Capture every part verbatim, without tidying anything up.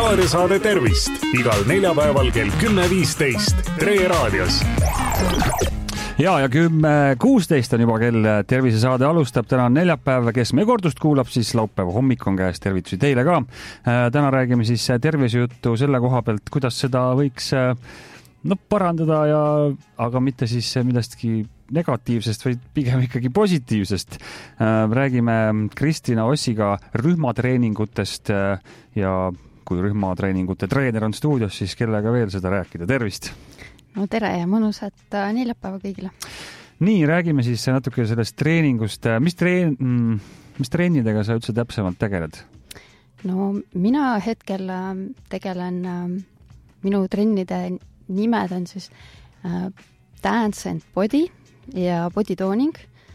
raadiosaade Tervist igal neljapäeval kell kümme viisteist Tre raadios. Ja, ja kümme kuusteist on juba kell. Tervisesaade alustab. Täna on neljapäev, kes meie kordust kuulab, siis laupäeva hommik on käes. Tervitusi teile ka. Täna räägime siis tervisejuttu selle koha pealt, kuidas seda võiks no, parandada, ja, aga mitte siis midagi negatiivsest, vaid pigem ikkagi positiivsest. Räägime Kristina Ossiga rühmatreeningutest ja kui rühmatreeningute treener on stuudios, siis kellega veel seda rääkida. Tervist! No tere ja mõnusat neljapäeva kõigile. Nii, räägime siis natuke sellest treeningust. Mis, treen, mis treenidega sa üldse täpsemalt tegeled? No mina hetkel tegelen, minu trennide nimed on siis Dance and Body ja body toning.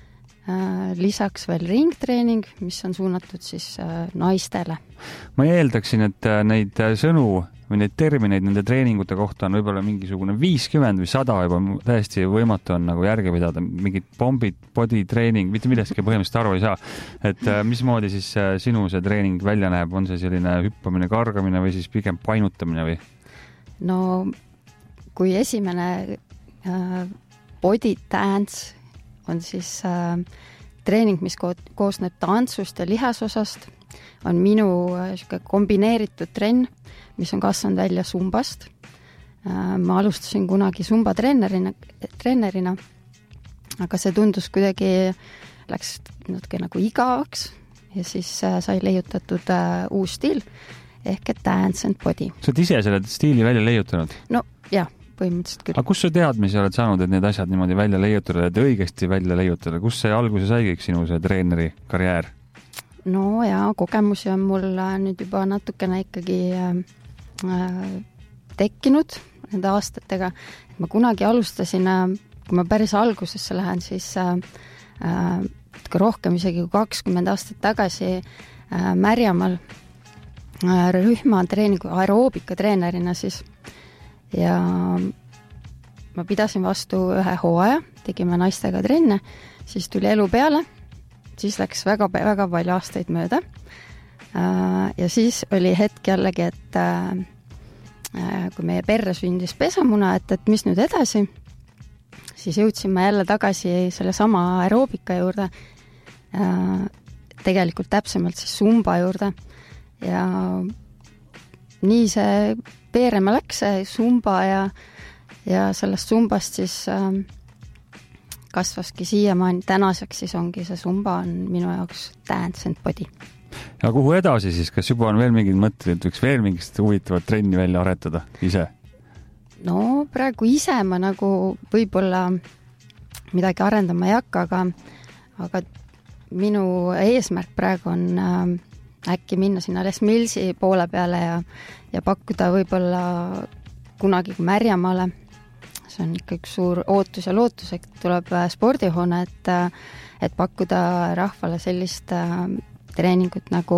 Lisaks veel ringtreening, mis on suunatud siis naistele. Ma eeldaksin, et neid sõnu või neid termineid nende treeningute kohta on võib-olla mingisugune viiskümmend või sada juba täiesti võimatu on nagu järge pidada. Mingid bombid, body treening, mitte millestki põhimõtteliselt aru ei saa. Et mismoodi siis sinu see treening välja näeb? On see selline hüppamine, kargamine või siis pigem painutamine või? No kui esimene äh, body dance on siis äh, treening, mis ko- koosneb tantsust ja lihasosast, on minu äh, kombineeritud trenn, mis on kasvanud välja sumbast. Äh, ma alustasin kunagi sumba treenerina, treenerina, aga see tundus kuidagi, läks natuke nagu igavaks ja siis äh, sai leiutatud äh, uus stiil, ehk et Dance and Body. Sa oled ise selle stiili välja leiutanud? No jah, põhimõtteliselt küll. Aga kus sa teadmisi oled saanud, et need asjad niimoodi välja leiutada, et õigesti välja leiutada? Kus see alguse sai kõik sinu see treeneri karjäär? No ja kogemusi on mul nüüd juba natukene ikkagi äh, tekkinud nende aastatega. Et ma kunagi alustasin, kui ma päris algusesse lähen, siis äh, äh, rohkem isegi kakskümmend aastat tagasi äh, Märjamaal äh, rühma treeningu aeroobika treenerina siis. Ja ma pidasin vastu ühe hooaja, tegime naistega trenne, siis tuli elu peale, siis läks väga, väga palju aastaid mööda. Ja siis oli hetk jällegi, et kui meie perre sündis pesamuna, et, et mis nüüd edasi, siis jõudsime jälle tagasi selle sama aeroobika juurde, tegelikult täpsemalt siis sumba juurde ja nii see peerema läks see sumba ja, ja sellest sumbast siis äh, kasvaski siiamaani, tänaseks siis ongi see sumba on minu jaoks Dance and Body. Ja kuhu edasi siis? Kas juba on veel mingid mõtted, et võiks veel mingist huvitavat trenni välja aretada ise? No praegu ise ma nagu võib-olla midagi arendama ei hakka, aga, aga minu eesmärk praegu on äh, äkki minna sinna Les Millsi poole peale ja, ja pakkuda võib-olla kunagi Märjamaale. See on ikka üks suur ootus ja lootus, et tuleb spordihoone, et, et pakkuda rahvale sellist äh, treeningut nagu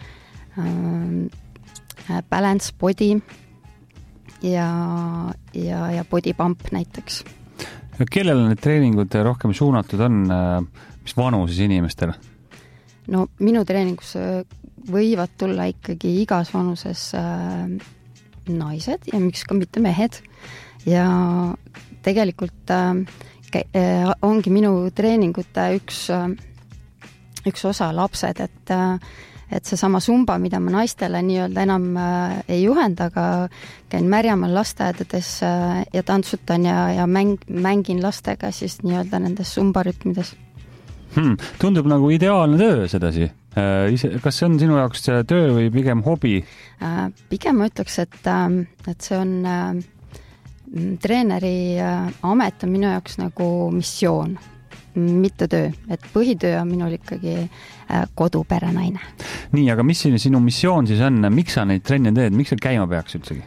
äh, balance body ja, ja, ja body pump näiteks. Ja kellele need treeningud rohkem suunatud on, mis vanuses inimestele? No minu treeningus võivad tulla ikkagi igas vanuses äh, naised ja miks ka mitte mehed. Ja tegelikult äh, äh, ongi minu treeningute üks, äh, üks osa lapsed, et, äh, et see sama sumba, mida ma naistele nii-öelda enam äh, ei juhenda, aga käin Märjamaal lasteaedades äh, ja tantsutan ja, ja mäng, mängin lastega siis nii-öelda nendes sumbarütmides. Hmm, tundub nagu ideaalne töö sedasi. Kas see on sinu jaoks töö või pigem hobi? Pigem ma ütleks, et, et see on treeneri amet on minu jaoks nagu missioon, mitte töö. Et põhitöö on minul ikkagi koduperenaine. Nii, aga mis sinu missioon siis on? Miks sa neid trenne teed? Miks sa käima peaks üldsegi?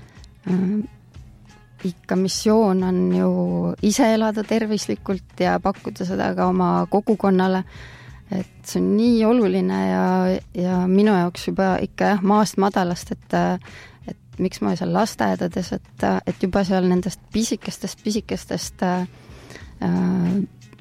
Ikka missioon on ju ise elada tervislikult ja pakkuda seda ka oma kogukonnale. Et see on nii oluline ja, ja minu jaoks juba ikka jah, maast madalast, et, et miks ma seal lasteaedades, et, et juba seal nendest pisikestest, pisikestest äh,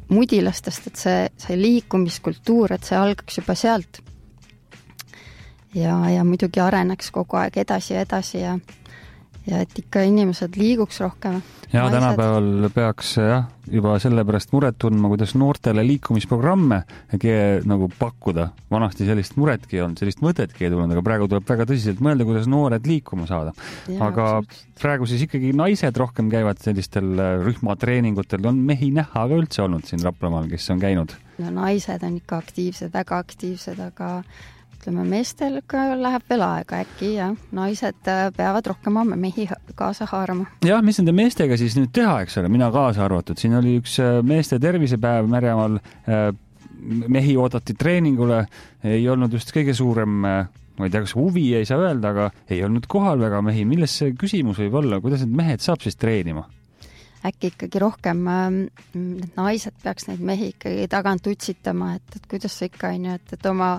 mudilastest, et see, see liikumiskultuur, et see algaks juba sealt. ja, ja muidugi areneks kogu aeg edasi ja edasi ja, ja et ikka inimesed liiguks rohkem. Ja naised. Tänapäeval peaks jah, juba sellepärast muret tundma, kuidas noortele liikumisprogramme nagu pakkuda. Vanasti sellist muretki on, sellist mõtetki ei tulnud, aga praegu tuleb väga tõsiselt mõelda, kuidas noored liikuma saada. Ja, aga absoluutselt. Praegu siis ikkagi naised rohkem käivad sellistel rühmatreeningutel. On mehi näha ka üldse olnud siin Raplamaal, kes on käinud? No naised on ikka aktiivsed, väga aktiivsed, aga ütleme, meestel ka läheb veel aega äkki ja naised peavad rohkem oma mehi kaasa haarama. Jah, mis nende meestega siis nüüd teha, eks ole, mina kaasa arvatud. Siin oli üks meeste tervisepäev Märjamaal, mehi oodati treeningule, ei olnud just kõige suurem, ma ei tea, kas huvi ei saa öelda, aga ei olnud kohal väga mehi. Milles see küsimus võib olla, kuidas need mehed saab siis treenima? Äkki ikkagi rohkem need naised peaks neid mehi ikkagi tagant utsitama, et, et kuidas see ikka on ju, et, et oma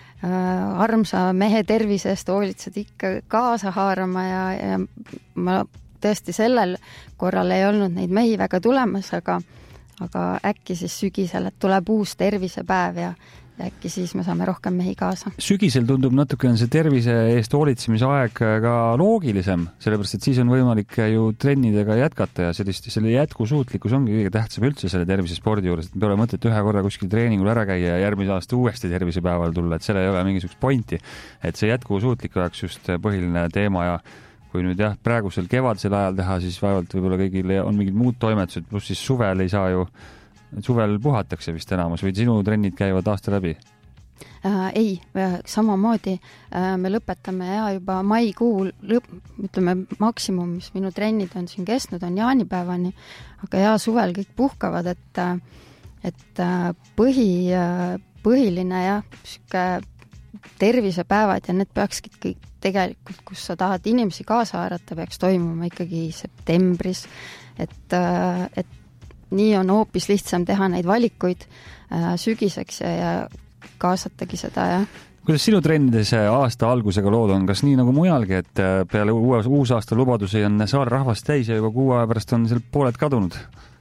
armsa mehe tervise eest hoolitsed ikka kaasa haarama ja, ja ma tõesti sellel korral ei olnud neid mehi väga tulemas, aga, aga äkki siis sügisel, et tuleb uus tervisepäev ja, ja äkki siis me saame rohkem mehi kaasa. Sügisel tundub natuke on see tervise eest hoolitsemise aeg ka loogilisem, sellepärast et siis on võimalik ju trennidega jätkata ja sellist, selle jätkusuutlikkus ongi kõige tähtsam üldse selle tervisespordi juures, et me pole mõtet ühe korra kuskil treeningul ära käia ja järgmise aasta uuesti tervisepäeval tulla, et selle ei ole mingisugust pointi, et see jätkusuutlik oleks just põhiline teema ja kui nüüd jah, praegusel kevadisel ajal teha, siis vaevalt võib-olla kõigil on mingid muud toimetused, pluss siis suvel ei saa ju suvel puhatakse vist enamus või sinu trennid käivad aasta läbi? Äh, ei, samamoodi äh, me lõpetame ja juba maikuu lõp, ütleme maksimum, mis minu trennid on siin kestnud, on jaanipäevani, aga ja suvel kõik puhkavad, et, et põhi, põhiline ja süke tervisepäevad ja need peakski kõik tegelikult, kus sa tahad inimesi kaasa haarata, peaks toimuma ikkagi septembris, et, et nii on hoopis lihtsam teha neid valikuid äh, sügiseks ja, ja kaasatagi seda. Ja. Kuidas sinu trennides aasta algusega lood on? Kas nii nagu mujalgi, et peale uus, uus aasta lubadusi on saar rahvast täis ja juba kuu aja pärast on seal pooled kadunud?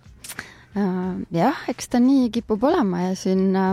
Äh, jah, eks ta nii kipub olema ja siin äh,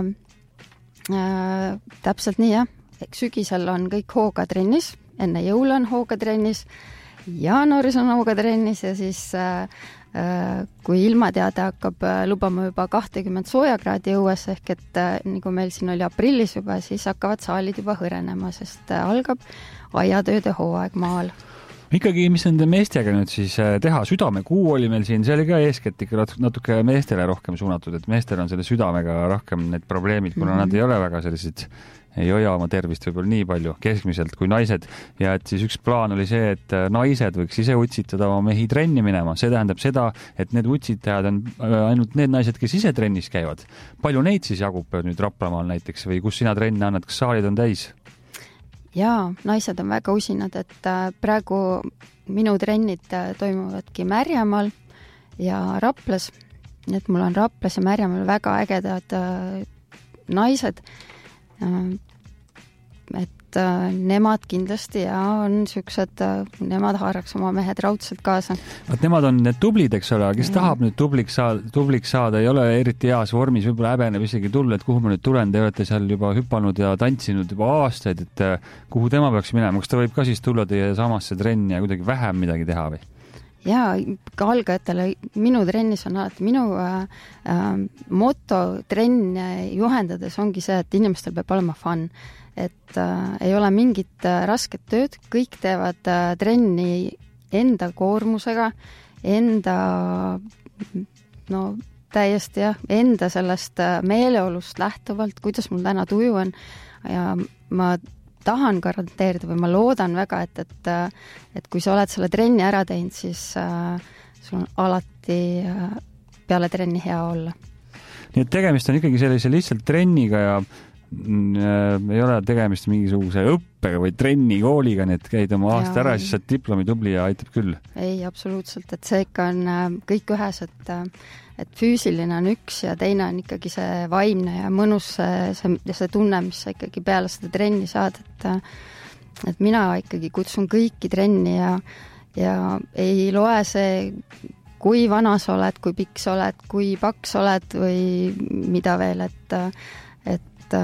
äh, täpselt nii, jah. Sügisel on kõik hooga trennis, enne jõule on hooga trennis, jaanuaris on hooga trennis ja siis äh, kui ilmateade hakkab lubama juba kakskümmend soojakraadi õues, ehk et nagu meil siin oli aprillis juba, siis hakkavad saalid juba hõrenema, sest algab aiatööde hooaeg maal. Ikkagi, mis nende meestega nüüd siis teha? Südamekuu oli meil siin, see oli ka eeskätt ikka natuke meestele rohkem suunatud, et meestel on selle südamega rohkem need probleemid, kuna mm-hmm. nad ei ole väga sellised ei hoia oma tervist võib-olla nii palju keskmiselt kui naised ja et siis üks plaan oli see, et naised võiks ise utsitada oma mehi trenni minema. See tähendab seda, et need utsitajad on ainult need naised, kes ise trennis käivad. Palju neid siis jagub nüüd Raplamaal näiteks või kus sina trenne annad, kas saalid on täis? Jaa, naised on väga usinad, et praegu minu trennid toimuvadki Märjamaal ja Raplas. Et mul on Raplas ja Märjamaal väga ägedad naised, et nemad kindlasti ja on siuksed, nemad haaraks oma mehed raudselt kaasa. Vaat nemad on need tublid, eks ole, kes ja. tahab nüüd tubliks saada, tubliks saada, ei ole eriti heas vormis, võib-olla häbeneb isegi tulla, et kuhu ma nüüd tulen, te olete seal juba hüpanud ja tantsinud juba aastaid, et kuhu tema peaks minema, kas ta võib ka siis tulla teie samasse trenni ja kuidagi vähem midagi teha või? Jaa, ka algajatele, minu trennis on alati, minu äh, moto trenni juhendades ongi see, et inimestel peab olema fun, et äh, ei ole mingit äh, rasket tööd, kõik teevad äh, trenni enda koormusega, enda no täiesti jah, enda sellest äh, meeleolust lähtuvalt, kuidas mul täna tuju on ja ma tahan garanteerida või ma loodan väga, et, et, et kui sa oled selle trenni ära teinud, siis äh, sul on alati äh, peale trenni hea olla. Nii et tegemist on ikkagi sellise lihtsalt trenniga ja äh, ei ole tegemist mingisuguse õppega või trennikooliga, nii et käid oma aasta ja, ära, siis saad diplomi tubli ja aitab küll. Ei, absoluutselt, et see ikka on äh, kõik ühes, et äh, et füüsiline on üks ja teine on ikkagi see vaimne ja mõnus see, see, see tunne, mis sa ikkagi peale seda trenni saad, et, et mina ikkagi kutsun kõiki trenni ja, ja ei loe see, kui vana sa oled, kui pikk sa oled, kui paks oled või mida veel, et, et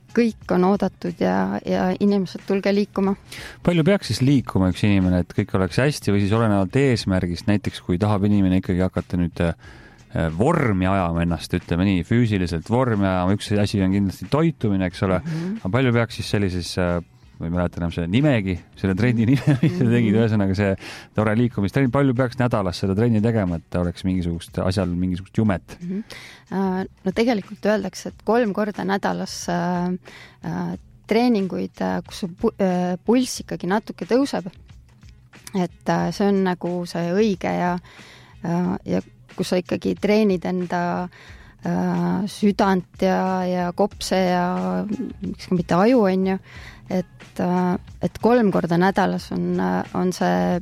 kõik on oodatud ja, ja inimesed tulge liikuma. Palju peaks siis liikuma üks inimene, et kõik oleks hästi või siis olenevalt eesmärgist, näiteks kui tahab inimene ikkagi hakata nüüd vormi ajama ennast, ütleme nii, füüsiliselt vormi ajama, üks asi on kindlasti toitumine, eks ole, mm-hmm. aga palju peaks siis sellises, või mäletan enam selle nimegi, selle trenni nime, mis sa tegid, ühesõnaga see tore liikumistrenn, palju peaks nädalas seda trenni tegema, et oleks mingisugust asjal mingisugust jumet? Mm-hmm. No tegelikult öeldakse, et kolm korda nädalas äh, äh, treeninguid, kus su pulss ikkagi natuke tõuseb, et äh, see on nagu see õige ja, äh, ja kus sa ikkagi treenid enda äh, südant ja, ja kopse ja miks ka mitte aju, on ju, et, äh, et kolm korda nädalas on, on see,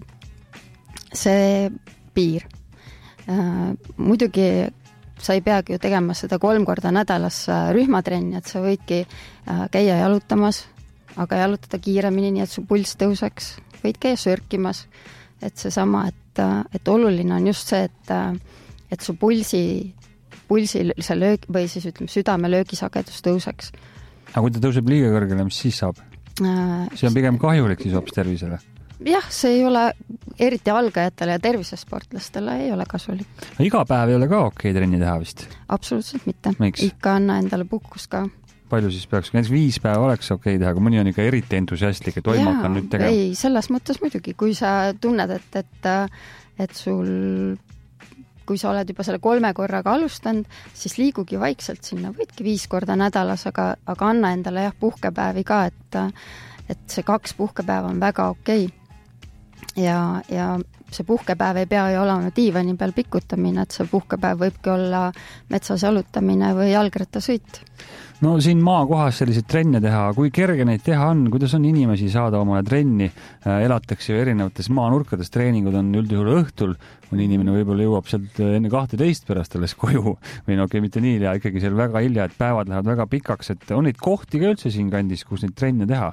see piir. Äh, muidugi sa ei peagi ju tegema seda kolm korda nädalas rühmatrenni, et sa võidki äh, käia jalutamas, aga jalutada kiiremini, nii et su pulss tõuseks, võid käia sörkimas, et seesama, et, et oluline on just see, et et su pulsi, pulsi see löök, või siis ütleme, südame löögisagedus tõuseks. Aga kui ta tõuseb liiga kõrgele, mis siis saab? Äh, see on pigem kahjulik siis hoopis tervisele? Jah, see ei ole eriti algajatele ja tervisesportlastele ei ole kasulik. Iga päev ei ole ka okei trenni teha vist? Absoluutselt mitte. Miks? Ikka anna endale puhkus ka. Palju siis peaks? Näiteks viis päeva oleks okei teha, kui mõni on ikka eriti entusiastlik, et oi, ma hakkan nüüd tegema. Ei, selles mõttes muidugi, kui sa tunned, et, et, et sul kui sa oled juba selle kolme korraga alustanud, siis liigugi vaikselt sinna, võidki viis korda nädalas, aga, aga anna endale jah, puhkepäevi ka, et, et see kaks puhkepäeva on väga okei. Ja, ja see puhkepäev ei pea ju olema diivani peal pikutamine, et see puhkepäev võibki olla metsas jalutamine või jalgrattasõit. No siin maakohas selliseid trenne teha, kui kerge neid teha on, kuidas on inimesi saada omale trenni, elatakse ju erinevates maanurkades, treeningud on üldjuhul õhtul, mõni inimene võib-olla jõuab sealt enne kahteteist pärast alles koju või no okei, mitte nii, ja ikkagi seal väga hilja, et päevad lähevad väga pikaks, et on neid kohti ka üldse siin kandis, kus neid trenne teha?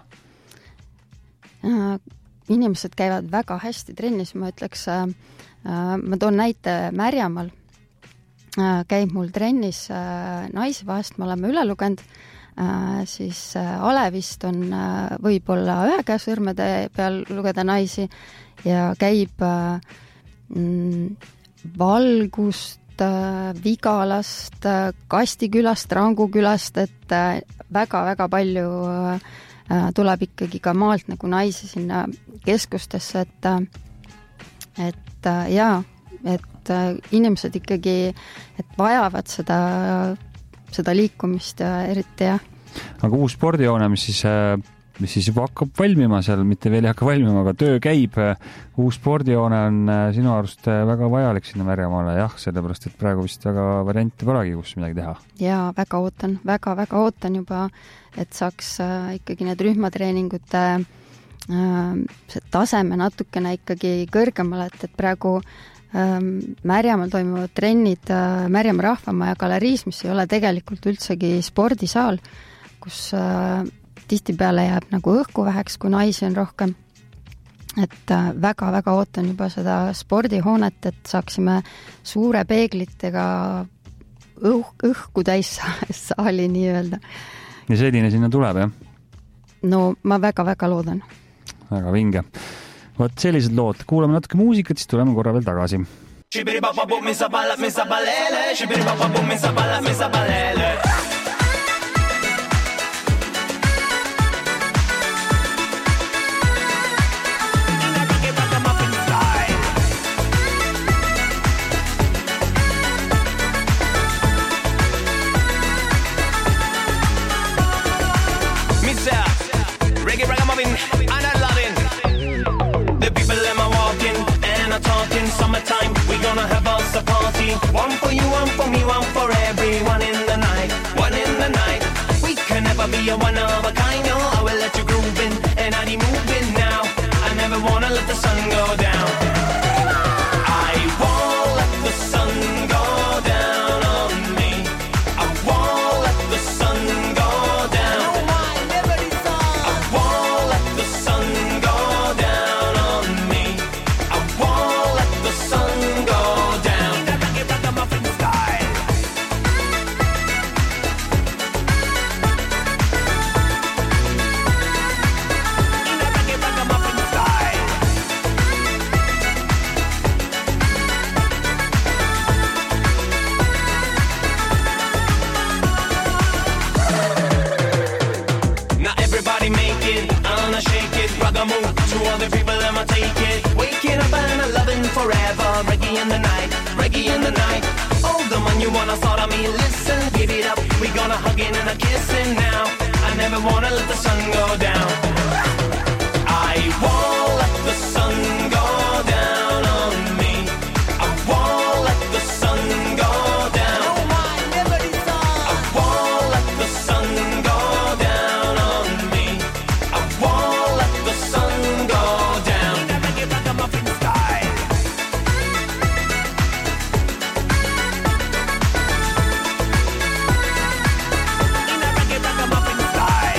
Inimesed käivad väga hästi trennis, ma ütleks, ma toon näite Märjamaal, käib mul trennis naisvahest, me oleme üle lugenud, siis alevist on võib-olla ühe käe sõrmede peal lugeda naisi ja käib Valgust, Vigalast, Kastikülast, Rangukülast, et väga-väga palju tuleb ikkagi ka maalt nagu naisi sinna keskustesse, et, et jaa, et inimesed ikkagi et vajavad seda, seda liikumist ja eriti jah. Aga uus spordihoone, mis siis, mis siis juba hakkab valmima seal, mitte veel ei hakka valmima, aga töö käib. Uus spordihoone on sinu arust väga vajalik sinna Märjamaale, jah, sellepärast, et praegu vist väga variante polegi, kus midagi teha. Jaa, väga ootan, väga-väga ootan juba, et saaks ikkagi need rühmatreeningute see taseme natukene ikkagi kõrgemale, et, et praegu Märjamaal toimuvad trennid Märjamaa rahvamaja galeriis, mis ei ole tegelikult üldsegi spordisaal, kus tihtipeale jääb nagu õhku väheks, kui naisi on rohkem. Et väga-väga ootan juba seda spordihoonet, et saaksime suure peeglitega õh, õhku täis saali nii-öelda. Ja selline sinna tuleb, jah? No ma väga-väga loodan. Väga vinge. Võt sellised lood. Kuulame natuke muusikat, siis tuleme korra veel tagasi. Summertime, we're gonna have us a party. One for you, one for me, one for everyone in the night. One in the night. We can never be a one of a kind. No, I will let you groove in and I be moving now. I never wanna let the sun go down. I won't let the sun go down on me. I won't let the sun go down. I won't let the sun go down on me. I won't let the sun go down. Ragamuffin style. move to other people, I'ma take it. Waking up and I'm loving forever. Reggae in the night, reggae in the night. Oh, the man you wanna start on me, listen, give it up. We gonna hugging and a kissing now. I never wanna let the sun go down. I won't let the sun go down on me. I won't let the sun go down. No, my never I won't let the sun go down on me. I won't let the sun go down. In a reggae ragamuffin style. In a reggae ragamuffin style.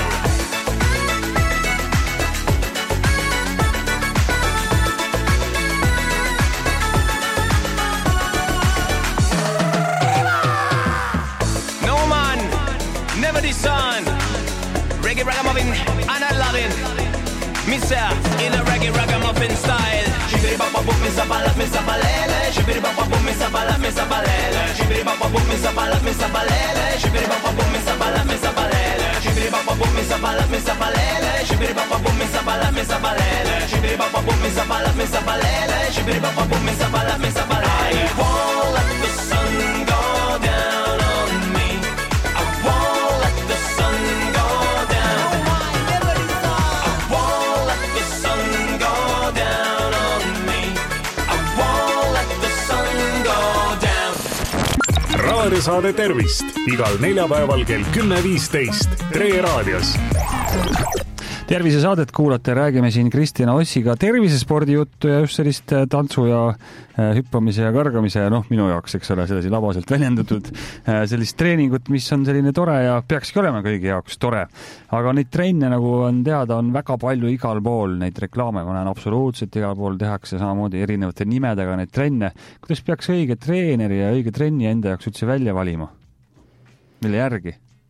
No man, never the sun. Reggae ragamuffin and I love it. Mister in a reggae ragamuffin style. Shibiri bapa boop, Mister Bala, Mister Balele. Shibiri bapa boop, Mister Bala, Mister Balele. Shibiri bapa boop, Mister Bala, Mister Balele. Shibiri bapa boop, Mister Bala, Mister Balele. Shibiri bapa boop, Mister Bala, Mister Balele. Shibiri bapa boop, Mister Bala, Mister Balele. Shibiri bapa boop, Mister Bala, Mister Balele. Shibiri bapa boop, Mister Bala, Mister Balele. I won't let the sun go down on me. I won't let the sun go down. I won't let the sun go down on me. I won't let the sun go down. raadiosaade Tervist igal neljapäeval kell kümme viisteist Tre raadios. Tervisesaadet kuulate, räägime siin Kristina Ossiga tervisespordi juttu ja just sellist tantsu ja hüppamise ja kargamise, noh, minu jaoks, eks ole, sellesi labaselt väljendatud sellist treeningut, mis on selline tore ja peakski olema kõigi jaoks tore. Aga neid trenne, nagu on teada, on väga palju igal pool, neid reklaame, ma näen absoluutselt igal pool tehakse samamoodi erinevate nimedega neid trenne. Kuidas peaks õige treeneri ja õige trenni enda jaoks üldse välja valima? Mille järgi?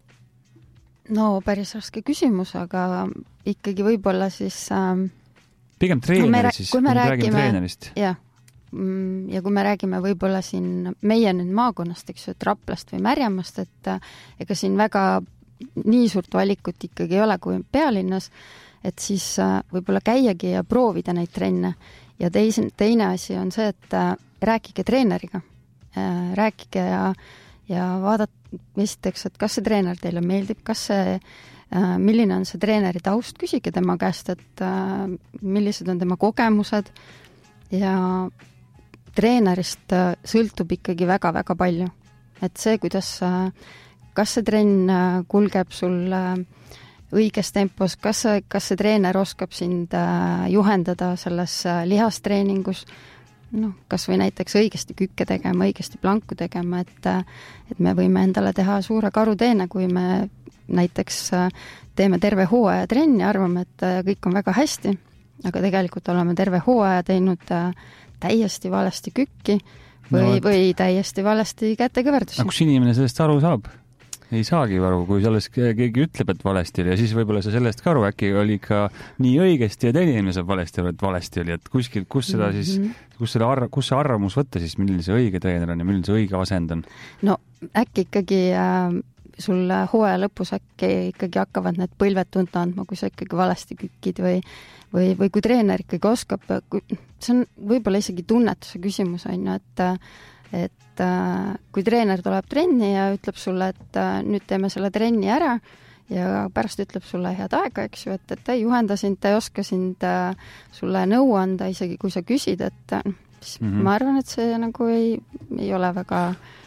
No päris raske küsimus, aga ikkagi võib-olla siis ähm, pigem treeneri siis, kui me räägime, räägime treenerist. Jah, ja kui me räägime võib-olla siin meie nüüd maakonnast, eks ju, et Raplast või Märjamast, et ega siin väga nii suurt valikut ikkagi ei ole kui pealinnas, et siis võib-olla käiagi ja proovida neid trenne. Ja teis, teine asi on see, et rääkige treeneriga, rääkige ja ja vaadata esiteks, et kas see treener teile meeldib, kas see, milline on see treeneri taust, küsige tema käest, et millised on tema kogemused ja treenerist sõltub ikkagi väga-väga palju. Et see, kuidas, kas see trenn kulgeb sul õiges tempos, kas see, kas see treener oskab sind juhendada selles lihastreeningus, noh, kas või näiteks õigesti kükke tegema, õigesti planku tegema, et, et me võime endale teha suure karuteene, kui me näiteks teeme terve hooaja trenni, arvame, et kõik on väga hästi, aga tegelikult oleme terve hooaja teinud täiesti valesti kükki või, no, et... või täiesti valesti kätekõverdusi. Kus inimene sellest aru saab? Ei saagi aru, kui selles keegi ütleb, et valesti oli ja siis võib-olla sa sellest ka aru, äkki oli ka nii õigesti ja teine inimene saab valesti aru, et valesti oli, et kuskil, kus seda siis, kus, seda arv, kus see arvamus võtta siis, milline see õige treener on ja milline see õige asend on? No äkki ikkagi äh, sul hooaja lõpus äkki ikkagi hakkavad need põlved tunda andma, kui sa ikkagi valesti kükid või, või, või kui treener ikkagi oskab, kui, see on võib-olla isegi tunnetuse küsimus, on ju, et et äh, kui treener tuleb trenni ja ütleb sulle, et äh, nüüd teeme selle trenni ära ja pärast ütleb sulle head aega, eks ju, et, et ta ei juhenda sind, ta ei oska sind äh, sulle nõu anda, isegi kui sa küsid, et siis mm-hmm. ma arvan, et see nagu ei, ei ole väga...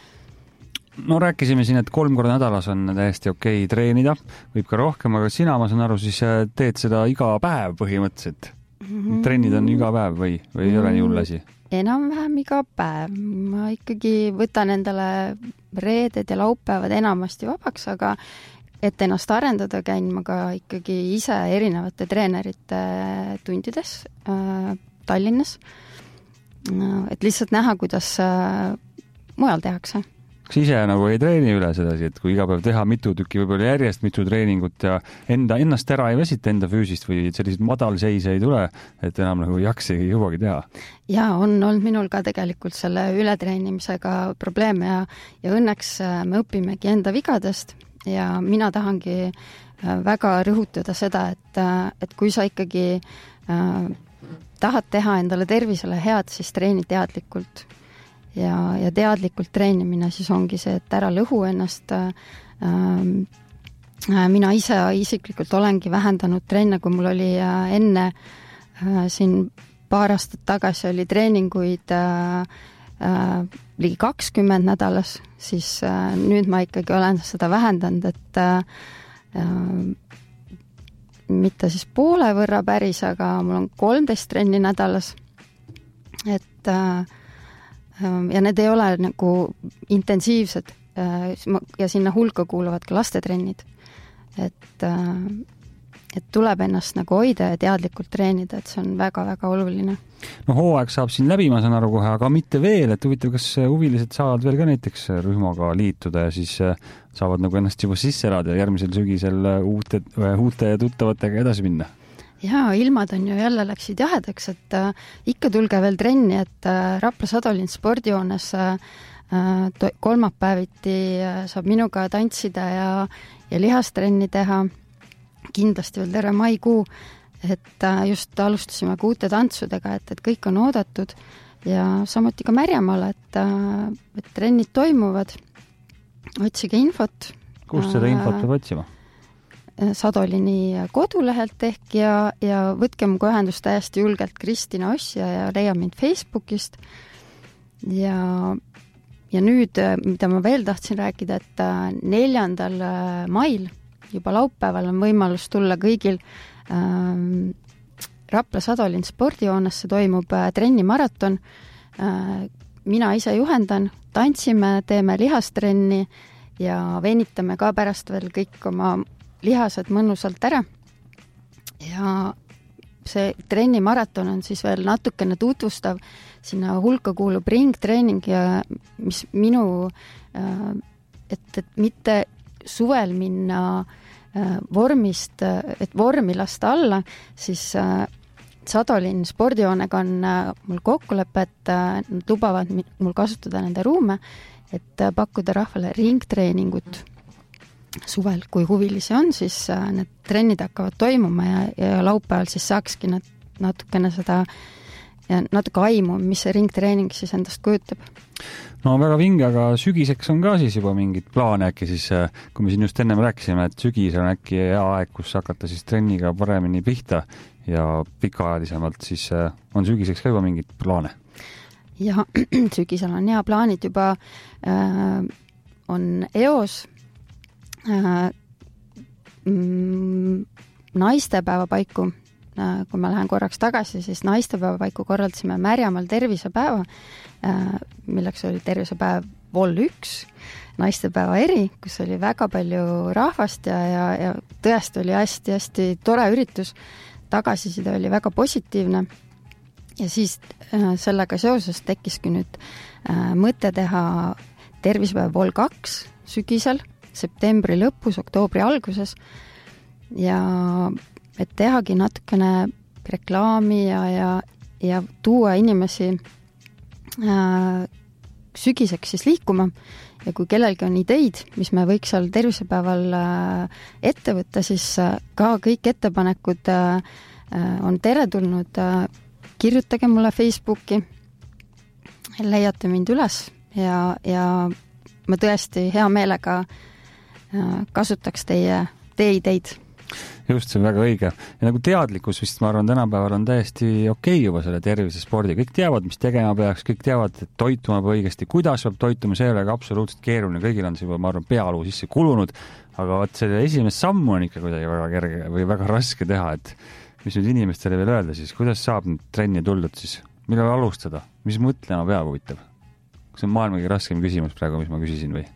No rääkisime siin, et kolm korda nädalas on täiesti okei treenida, võib ka rohkem, aga sina, ma saan aru, siis teed seda iga päev põhimõtteliselt. Mm-hmm. Trennid on iga päev või, või ei ole nii hull asi? Enam-vähem iga päev. Ma ikkagi võtan endale reeded ja laupäevad enamasti vabaks, aga et ennast arendada, käin ma ka ikkagi ise erinevate treenerite tundides äh, Tallinnas. Et lihtsalt näha, kuidas äh, mujal tehakse. Kas ise nagu ei treeni üle sedasi, et kui iga päev teha mitu tükki, võib-olla järjest mitu treeningut ja enda, ennast ära ei väsita enda füüsist või sellised madalseise ei tule, et enam nagu jaks ei jõuagi teha? Ja on olnud minul ka tegelikult selle ületreenimisega probleeme ja, ja õnneks me õpimegi enda vigadest ja mina tahangi väga rõhutada seda, et, et kui sa ikkagi tahad teha endale tervisele head, siis treeni teadlikult. Ja, ja teadlikult treenimine siis ongi see, et ära lõhu ennast. Mina ise isiklikult olengi vähendanud trenne, kui mul oli enne siin paar aastat tagasi oli treeninguid ligi kakskümmend nädalas, siis nüüd ma ikkagi olen seda vähendanud, et mitte siis poole võrra päris, aga mul on kolmteist trenni nädalas. Et ja need ei ole nagu intensiivsed ja sinna hulka kuuluvad ka lastetrennid. Et, et tuleb ennast nagu hoida ja teadlikult treenida, et see on väga-väga oluline. No hooaeg saab siin läbi, ma saan aru kohe, aga mitte veel, et huvitav, kas huvilised saavad veel ka näiteks rühmaga liituda ja siis saavad nagu ennast juba sisse elada ja järgmisel sügisel uute, uute tuttavatega edasi minna? Jaa, ilmad on ju jälle läksid jahedaks, et äh, ikka tulge veel trenni, et äh, Rapla Sadolin spordijoones äh, to- kolmapäeviti äh, saab minuga tantsida ja, ja lihastrenni teha. Kindlasti veel terve maikuu, et äh, just alustasime ka uute tantsudega, et, et kõik on oodatud ja samuti ka Märjamaal, et, äh, et trennid toimuvad. Otsige infot. Kust seda infot peab otsima? Sadolini kodulehelt ehk ja, ja võtke muga ühendust täiesti julgelt Kristina Ossja ja leia mind Facebookist. Ja, ja nüüd, mida ma veel tahtsin rääkida, et neljandal mail, juba laupäeval on võimalus tulla kõigil ähm, Rapla Sadolin spordijoonesse toimub äh, trennimaraton. Äh, mina ise juhendan, tantsime, teeme lihastrenni ja venitame ka pärast veel kõik oma lihased mõnusalt ära. Ja see trennimaraton on siis veel natukene tutvustav. Sinna hulka kuulub ringtreening ja mis minu, et, et mitte suvel minna vormist, et vormi lasta alla, siis Sadolin spordijoonega on mul kokkulepe, et nad lubavad mul kasutada nende ruume, et pakkuda rahvale ringtreeningut suvel, kui huvilisi on, siis need trennid hakkavad toimuma ja, ja laupäeval siis saakski nad natukene seda ja natuke aimu, mis see ringtreening siis endast kujutab. No väga vinge, aga sügiseks on ka siis juba mingid plaane äkki siis, kui me siin just ennem rääkisime, et sügis on äkki hea aeg, kus hakata siis trenniga paremini pihta ja pikaajalisemalt, siis on sügiseks ka juba mingid plaane? Ja sügisel on hea plaanid juba, äh, on eos äh, mm, naistepäeva paiku. Äh, kui ma lähen korraks tagasi, siis naistepäeva paiku korraldasime Märjamaal tervisepäeva, äh, milleks oli tervisepäev vol üks, naistepäeva eri, kus oli väga palju rahvast ja, ja, ja tõesti oli hästi-hästi tore üritus. Tagasiside oli väga positiivne. Ja siis äh, sellega seoses tekkiski nüüd äh, mõte teha tervisepäev vol kaks sügisel, septembri lõpus, oktoobri alguses ja et tehagi natukene reklaami ja, ja, ja tuua inimesi äh, sügiseks siis liikuma ja kui kellelgi on ideid, mis me võiks seal tervisepäeval äh, ette võtta, siis äh, ka kõik ettepanekud äh, on teretulnud äh, kirjutage mulle Facebooki, leiate mind üles ja, ja ma tõesti hea meelega kasutaks teie, teie ideid. Just, see on väga õige. Ja nagu teadlikkus vist, ma arvan, tänapäeval on täiesti okei juba selle tervisespordi. Kõik teavad, mis tegema peaks, kõik teavad, et toituma peab õigesti, kuidas peab toituma, see ei ole absoluutselt keeruline. Kõigil on see juba, ma arvan, pealuu sisse kulunud, aga vaat selle esimest sammu on ikka kuidagi väga kerge või väga raske teha, et mis nüüd inimestele veel öelda siis, kuidas saab nüüd trenni tuldud siis, millal alustada, mis mõtlema peab huvitav? See on maailma kõige raskem küsimus praegu, mis ma küsisin või?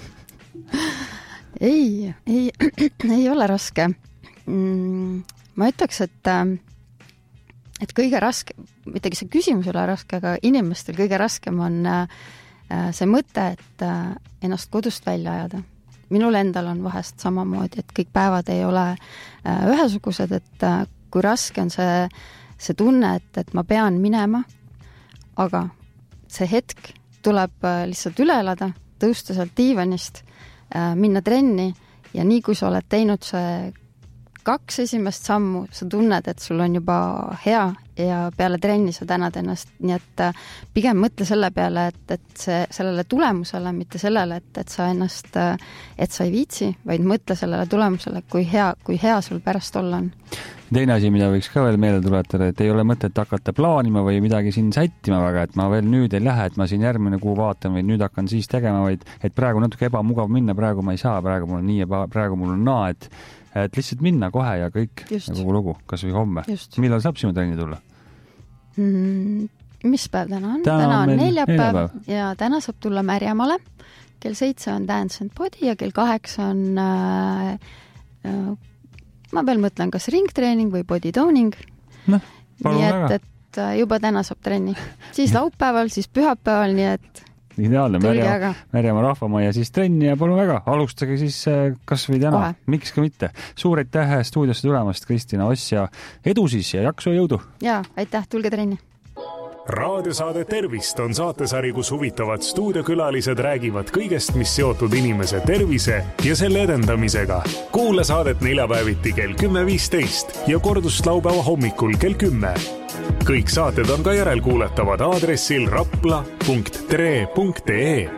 ei, ei, ei ole raske. Mm, ma ütleks, et, et kõige raske, mittegi see küsimus ei ole raske, aga inimestel kõige raskem on see mõte, et ennast kodust välja ajada. Minul endal on vahest samamoodi, et kõik päevad ei ole ühesugused, et kui raske on see, see tunne, et, et ma pean minema, aga see hetk tuleb lihtsalt üle elada, tõusta sealt diivanist, minna trenni ja nii kui sa oled teinud see kaks esimest sammu sa tunned, et sul on juba hea ja peale trenni sa tänad ennast, nii et pigem mõtle selle peale, et, et see, sellele tulemusele, mitte sellele, et, et sa ennast, et sa ei viitsi, vaid mõtle sellele tulemusele, kui hea, kui hea sul pärast olla on. Teine asi, mida võiks ka veel meelde tuletada, et ei ole mõtet hakata plaanima või midagi siin sättima väga, et ma veel nüüd ei lähe, et ma siin järgmine kuu vaatan või nüüd hakkan siis tegema, vaid et praegu natuke ebamugav minna, praegu ma ei saa, praegu mul on nii ja praegu mul on naa, et, et lihtsalt minna kohe ja kõik Just. ja kogu lugu, kas või homme. Just. Millal saab sinu trenni tulla? Mm, mis päev täna on? Täna täna on meil neljapäev, neljapäev ja täna saab tulla Märjamale. Kell seitse on Dance and Body ja kell kaheksa on äh, äh, ma veel mõtlen, kas ringtreening või body toning. No, palun nii väga. et, et juba täna saab trenni. Siis laupäeval, siis pühapäeval, nii et ideaalne, Märjama, Märjama rahvamaja siis trenni ja palun väga, alustage siis kas või täna, Kohe. miks ka mitte. Suur aitäh stuudiosse tulemast, Kristina Oss ja edu siis ja jaksu ja jõudu! Ja, aitäh, tulge trenni! Raadiosaade Tervist on saatesari, kus huvitavad stuudiokülalised räägivad kõigest, mis seotud inimese tervise ja selle edendamisega. Kuula saadet neljapäeviti kell kümme viisteist ja kordust laupäeva hommikul kell kümme. Kõik saated on ka järelkuuletavad aadressil rapla punkt tre punkt ee.